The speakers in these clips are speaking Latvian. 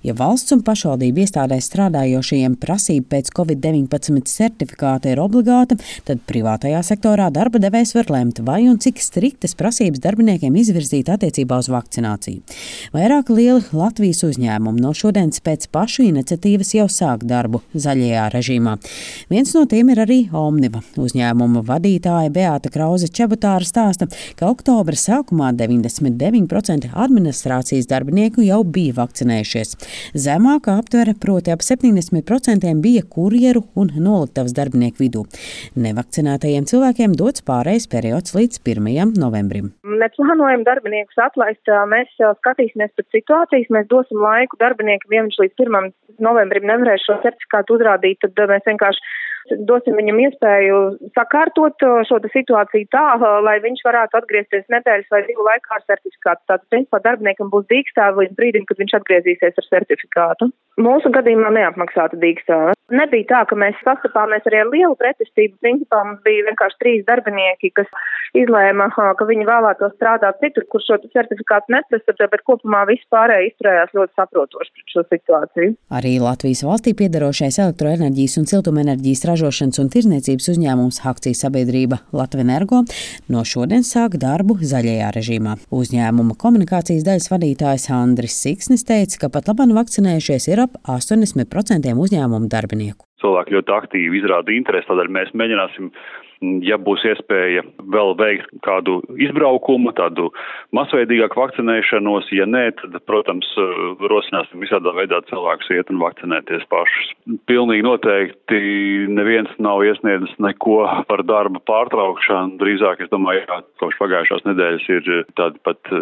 Ja valsts un pašvaldību iestādēs strādājošajiem prasība pēc Covid-19 certifikāta ir obligāta, tad privātajā sektorā darba devējs var lemt, vai un cik striktas prasības darbiniekiem izvirzīt attiecībā uz vakcināciju. Vairāki lieli Latvijas uzņēmumi no šodienas pēc pašu iniciatīvas jau sāk darbu zaļajā režīmā. Viens no tiem ir arī Omniva. Uzņēmuma vadītāja Beāta Krause-Čebutāra stāsta, ka oktobra sākumā 99% administrācijas darbinieku jau bija vakcinējušies. Zemākā aptvere, proti ap 70% bija kurjeru un noliktavas darbinieku vidū. Nevakcinētajiem cilvēkiem dots pārejas periods līdz 1. novembrim. Neplānojam darbiniekus atlaist, mēs skatīsimies pēc situācijas, mēs dosim laiku darbiniekiem, ja viņš līdz 1. novembrim nevarēs šo certifikātu uzrādīt, tad mēs vienkārši dosim viņam iespēju sakārtot šo situāciju tā, lai viņš varētu atgriezties nedēļas vai 2 laikā ar certifikātu. Tātad, principā, darbiniekam būs dīkstāve līdz brīdim, kad viņš atgriezīsies ar certifikātu. Mūsu gadījumā neapmaksāta dīkstāve. Nebija tā, ka mēs sastapāmies arī ar lielu pretestību. Principā mums bija vienkārši 3 darbinieki, kas izlēma, ka viņi vēlētos strādāt citur, kur šo certifikātu neprasa, bet kopumā visi pārējie izturējās ļoti saprotoši pret šo situāciju. Arī Latvijas valstī piederošais elektroenerģijas un siltumenerģijas ražošanas un tirdzniecības uzņēmums akcijas sabiedrība Latvenergo no šodien sāk darbu zaļajā režīmā. Uzņēmuma komunikācijas daļas vadītājs Andris Siksnis teica, ka pat labāk vakcinējušies ir ap 80% uzņēmumu darbinieku. Cilvēki ļoti aktīvi izrāda interesi, tādēļ mēs mēģināsim, ja būs iespēja vēl veikt kādu izbraukumu, tādu masveidīgāku vakcinēšanos, ja nē, tad, protams, rosināsim visādā veidā cilvēkus iet un vakcinēties pašus. Pilnīgi noteikti neviens nav iesniedzis neko par darba pārtraukšanu, drīzāk, es domāju, kopš pagājušās nedēļas ir tādi pat,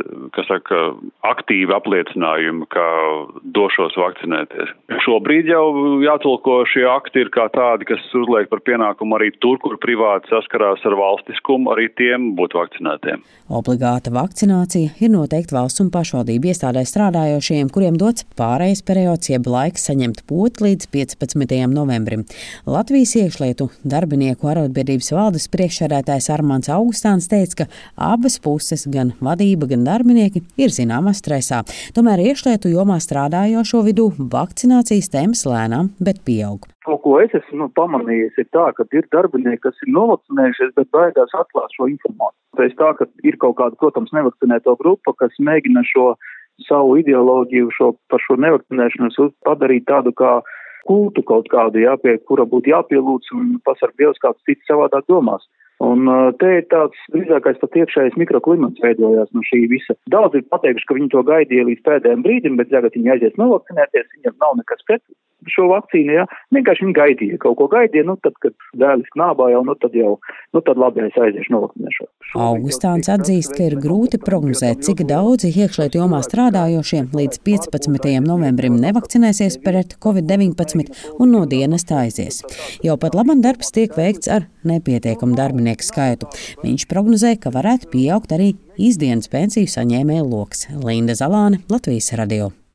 aktīvi apliecinājumi, ka došos vakcinēties. Šobrīd jau jātulko šie akti ir kā tādi, kas uzliek par pienākumu arī tur, kur privāti saskarās ar valstiskumu, arī tiem būt vakcinētiem. Obligāta vakcinācija ir noteikti valsts un pašvaldību iestādēs strādājošiem, kuriem dots pārejas periods, jeb laiks saņemt poti līdz 15. novembrim. Latvijas iekšlietu darbinieku arotbiedrības valdes priekšsēdētājs Armands Augustāns teica, ka abas puses, gan vadība, gan darbinieki, ir zināmā stresā. Tomēr iekšlietu jomā strādājošo vidū vakcinācijas temps lēnām, bet pieaug. To, ko es esmu pamanījis, ir tā, ka ir darbinieki, kas ir novakcinējušies, bet baidās atklāt šo informāciju. Tas tā, ka ir kaut kāda, protams, nevakcinēto grupa, kas mēģina šo savu ideoloģiju par šo nevakcinēšanos padarīt tādu kā kultu kaut kādu, pie kura būtu jāpielūdz un pasarg Dievs kāds cits savādāk domās. Un te ir tāds drīzākais pat iekšējais mikroklimats veidojās no šī visa. Daudz ir pateikuši, ka viņi to gaidīja līdz pēdējiem brīdim, bet tagad viņi aizies novakcinēties, viņam nav nekas pret šo vakcīnu, vienkārši viņi gaidīja, kaut ko gaidīja, tad, kad dēlis knābā jau, tad labi, es aiziešu novakcinēšos. Augustāns atzīst, ka ir grūti prognozēt, cik daudzi iekšlietu jomā strādājošie līdz 15. novembrim nevakcinēsies pret Covid-19 un no dienesta aizies. Jau pat labam darbs tiek veikts ar nepietiekamu darbinieku skaitu. Viņš prognozē, ka varētu pieaugt arī īsdienas pensiju saņēmēju loks. Linda Zalāne, Latvijas radio.